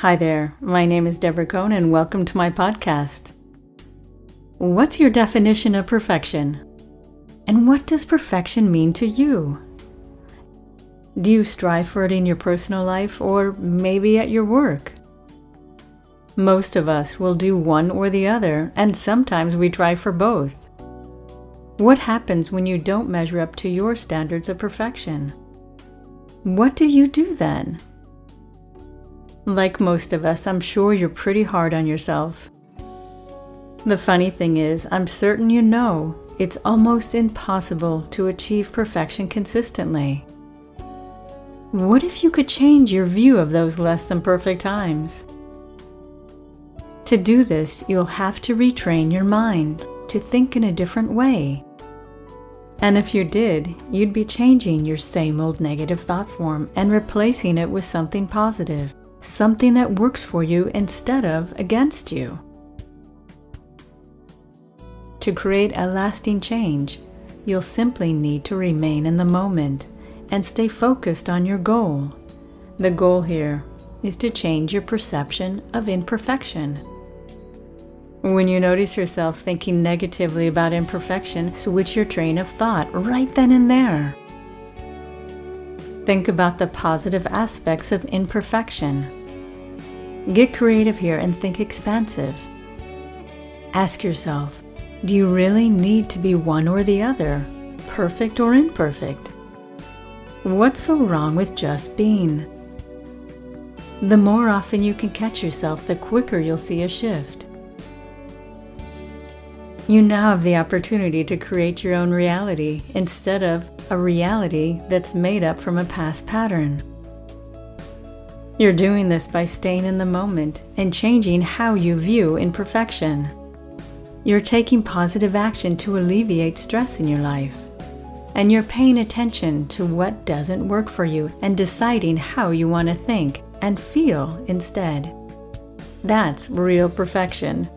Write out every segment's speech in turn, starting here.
Hi there, my name is Deborah Cohn and welcome to my podcast. What's your definition of perfection? And what does perfection mean to you? Do you strive for it in your personal life or maybe at your work? Most of us will do one or the other, and sometimes we try for both. What happens when you don't measure up to your standards of perfection? What do you do then? Like most of us, I'm sure you're pretty hard on yourself. The funny thing is, I'm certain you know it's almost impossible to achieve perfection consistently. What if you could change your view of those less than perfect times? To do this, you'll have to retrain your mind to think in a different way. And if you did, you'd be changing your same old negative thought form and replacing it with something positive. Something that works for you instead of against you. To create a lasting change, you'll simply need to remain in the moment and stay focused on your goal. The goal here is to change your perception of imperfection. When you notice yourself thinking negatively about imperfection, switch your train of thought right then and there. Think about the positive aspects of imperfection. Get creative here and think expansive. Ask yourself, do you really need to be one or the other, perfect or imperfect? What's so wrong with just being? The more often you can catch yourself, the quicker you'll see a shift. You now have the opportunity to create your own reality instead of a reality that's made up from a past pattern. You're doing this by staying in the moment and changing how you view imperfection. You're taking positive action to alleviate stress in your life. And you're paying attention to what doesn't work for you and deciding how you want to think and feel instead. That's real perfection.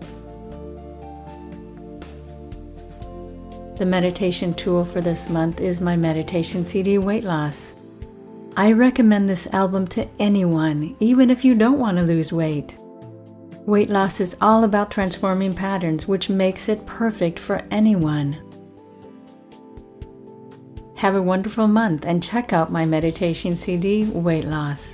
The meditation tool for this month is my meditation CD, Weight Loss. I recommend this album to anyone, even if you don't want to lose weight. Weight loss is all about transforming patterns, which makes it perfect for anyone. Have a wonderful month and check out my meditation CD, Weight Loss.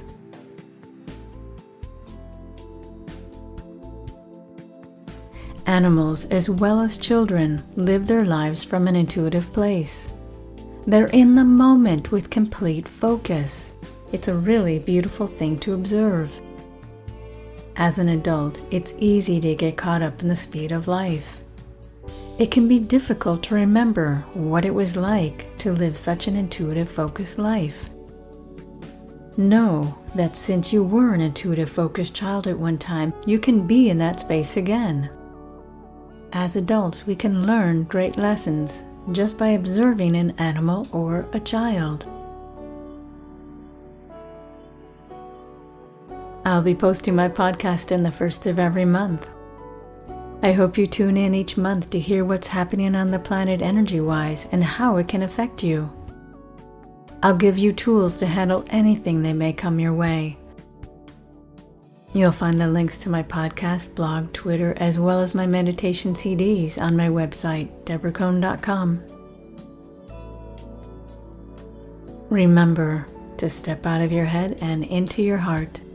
Animals, as well as children, live their lives from an intuitive place. They're in the moment with complete focus. It's a really beautiful thing to observe. As an adult, it's easy to get caught up in the speed of life. It can be difficult to remember what it was like to live such an intuitive, focused life. Know that since you were an intuitive, focused child at one time, you can be in that space again. As adults, we can learn great lessons just by observing an animal or a child. I'll be posting my podcast in the first of every month. I hope you tune in each month to hear what's happening on the planet energy-wise and how it can affect you. I'll give you tools to handle anything that may come your way. You'll find the links to my podcast, blog, Twitter, as well as my meditation CDs on my website, deborahcohn.com. Remember to step out of your head and into your heart.